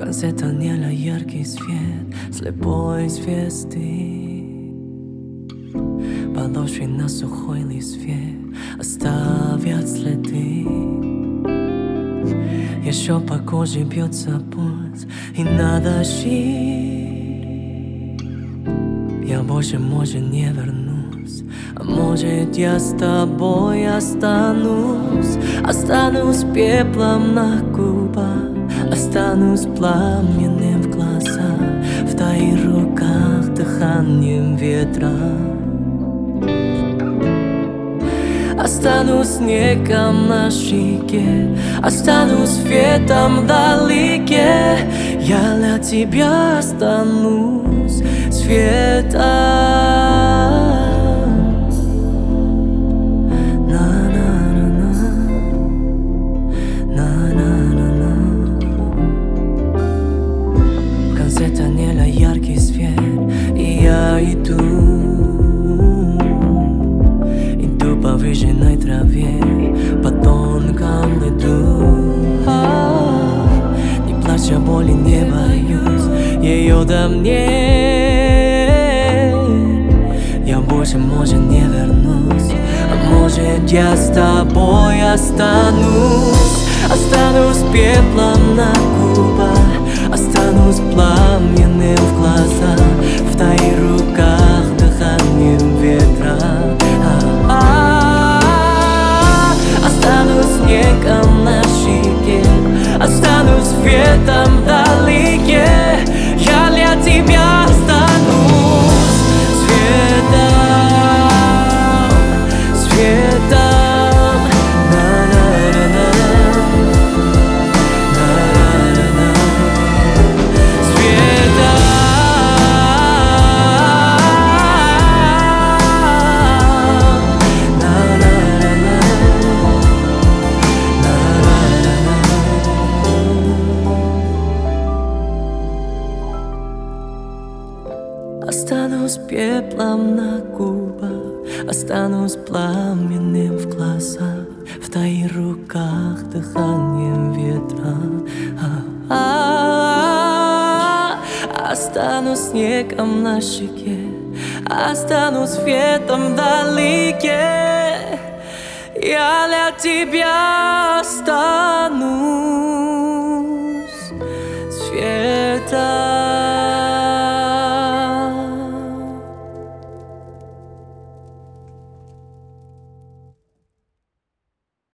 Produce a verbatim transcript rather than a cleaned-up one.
конце тоннеля яркий свет слепой звезды. Подошвы на сухой листве оставят следы. Еще по коже бьется пульс, и надо жить. Я больше, может, не вернусь, а может, я с тобой останусь. Останусь пеплом на губах, останусь пламенным в глазах, в твоих руках дыханием ветра. Останусь снегом на щеке, останусь светом вдалеке. Я для тебя останусь светом. В конце тоннеля яркий свет, и я иду. По выжженной траве, по тонкому льду. А, не плачь, я боли не боюсь, ее до мне. Я больше, может, не вернусь, а может, я с тобой останусь. Останусь пеплом на губах, останусь пламенным в глазах, в твоих руках дыханием ветра. Останусь снегом на щеке, останусь светом вдалеке. Я для тебя останусь светом, светом. На-на-на-на, на-на-на-на, светом. Останусь пеплом на губах, останусь пламенным в глазах, в твоих руках дыханием ветра. А-а-а. Останусь снегом на щеке, останусь светом вдалеке. Я для тебя останусь.